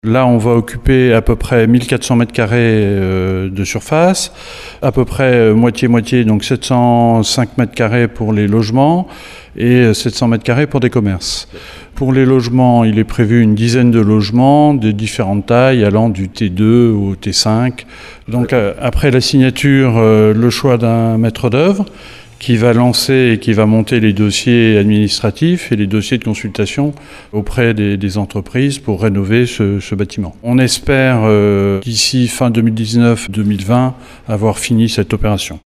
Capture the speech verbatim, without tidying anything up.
Là, on va occuper à peu près mille quatre cents mètres carrés euh, de surface, à peu près moitié-moitié, donc sept cent cinq mètres carrés pour les logements et sept cents mètres carrés pour des commerces. Pour les logements, il est prévu une dizaine de logements de différentes tailles, allant du T deux au T cinq. Donc euh, après la signature, euh, le choix d'un maître d'œuvre qui va lancer et qui va monter les dossiers administratifs et les dossiers de consultation auprès des, des entreprises pour rénover ce, ce bâtiment. On espère euh, d'ici fin deux mille dix-neuf deux mille vingt avoir fini cette opération.